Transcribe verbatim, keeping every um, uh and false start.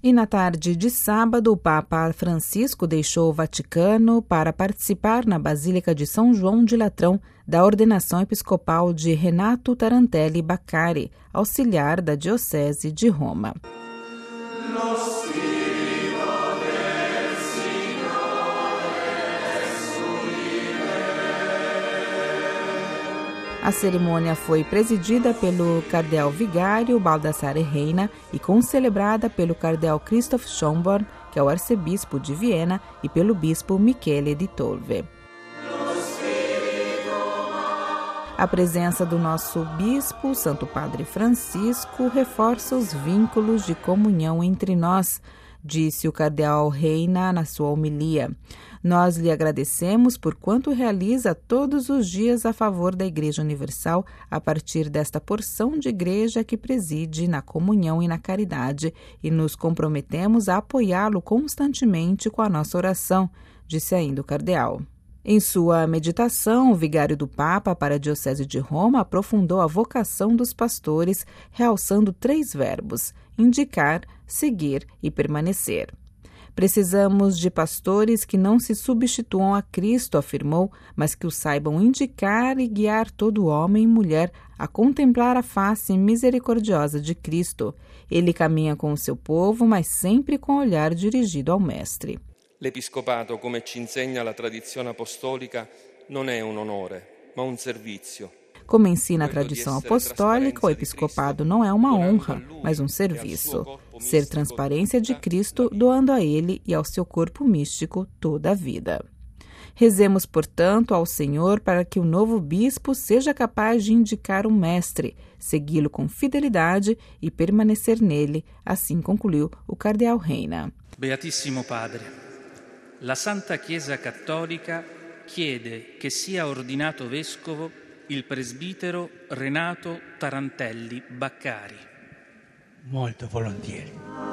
E na tarde de sábado, o Papa Francisco deixou o Vaticano para participar na Basílica de São João de Latrão da ordenação episcopal de Renato Tarantelli Baccari, auxiliar da Diocese de Roma. A cerimônia foi presidida pelo cardeal vigário Baldassare Reina e concelebrada pelo cardeal Christoph Schönborn, que é o arcebispo de Viena, e pelo bispo Michele di Tolve. A presença do nosso bispo, Santo Padre Francisco, reforça os vínculos de comunhão entre nós, disse o cardeal Reina na sua homilia. Nós lhe agradecemos por quanto realiza todos os dias a favor da Igreja Universal a partir desta porção de igreja que preside na comunhão e na caridade, e nos comprometemos a apoiá-lo constantemente com a nossa oração, disse ainda o cardeal. Em sua meditação, o vigário do Papa para a Diocese de Roma aprofundou a vocação dos pastores, realçando três verbos: indicar, seguir e permanecer. Precisamos de pastores que não se substituam a Cristo, afirmou, mas que o saibam indicar e guiar todo homem e mulher a contemplar a face misericordiosa de Cristo. Ele caminha com o seu povo, mas sempre com o olhar dirigido ao Mestre. L'episcopato, come ci insegna la tradizione apostolica, non è un onore, ma un servizio. Como ensina a tradição apostólica, o episcopado não é uma honra, mas um serviço. Ser transparência de Cristo, doando a Ele e ao seu corpo místico toda a vida. Rezemos, portanto, ao Senhor para que o novo bispo seja capaz de indicar o Mestre, segui-lo com fidelidade e permanecer nele, assim concluiu o cardeal Reina. Beatissimo Padre, la Santa Chiesa Cattolica chiede che sia ordinato vescovo il presbitero Renato Tarantelli Baccari. Molto volentieri.